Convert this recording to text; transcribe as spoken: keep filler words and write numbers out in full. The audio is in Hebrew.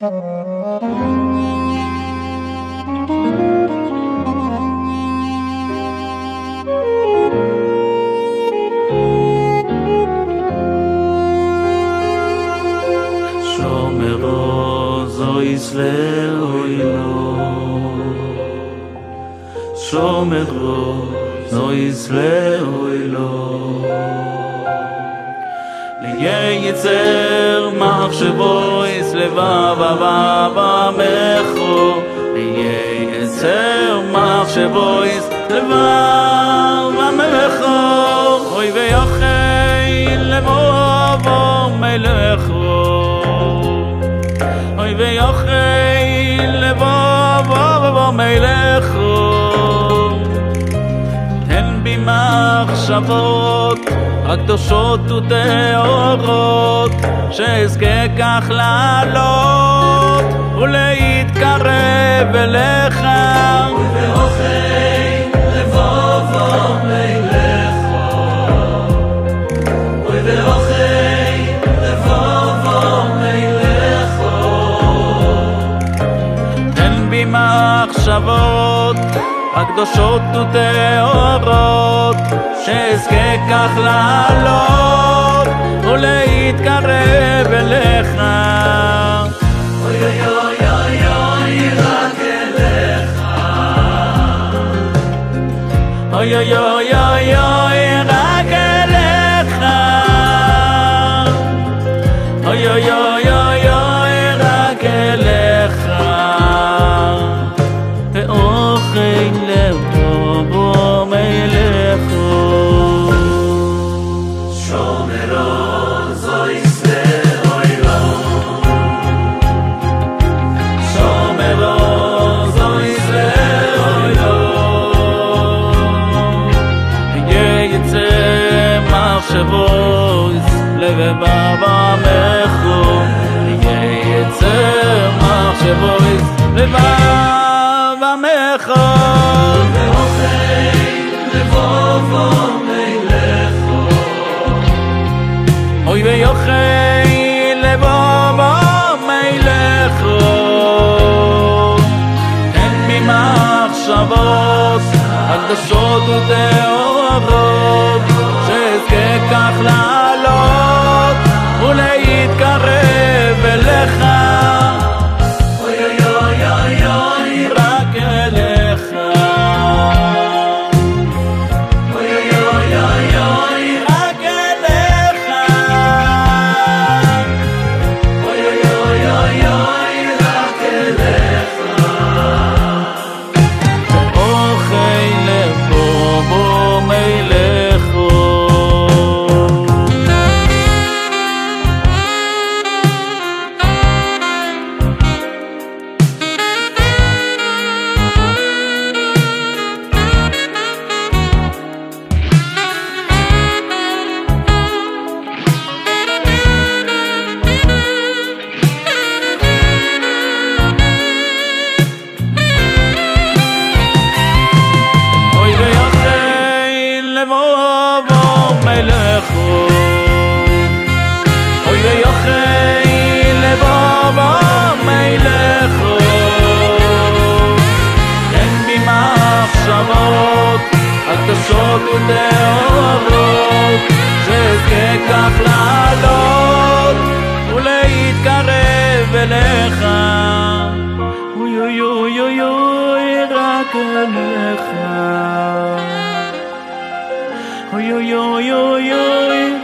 שומרו זויס לאוילו שומרו זויס לאוילו לייצר מחשבויס לבב אבא מחו לייצר מחשבויס לבב מחו אוי ויוחי לבובו מלכו אוי ויוחי לבובו מלכו תן בי מחשבות הקדושות וטהורות שאזכה כך לעלות ולהתקרב אליך ובאוכי לבובו מלכו ובאוכי לבובו מלכו תן בי מחשבות הקדושות וטהורות שאזכה כך לעלות ולהתקרב אליך אוי אוי אוי אוי אוי רק אליך אוי אוי אוי אוי אוי רק אליך אוי אוי אוי אוי אוי רק אליך ואוכי לבובו מלכו שומרו זויס לאוילו שומרו זויס לאוילו ייצא מחשבויס לבב מחו ייצא מחשבויס לבב מחו ואוכי לבובו מלכו אוי ויוחי לבובו מלכו תן בי מחשבות הקדושות וטהורות שאזכה כך לעלות ולהתקרב אליך אוי אוי אוי אוי אוי רק אליך אוי אוי אוי אוי אוי רק אליך אוי אוי אוי אוי אוי רק אליך אוכי לבובו מלכו אוי ויוחי לבובו מלכו אוי ויוחי לבובו מלכו תן בי מחשבות הקדושות וטהורות שאזכה כך לעלות ולהתקרב אליך אוי אוי אוי אוי אוי רק אליך אוי אוי אוי אוי אוי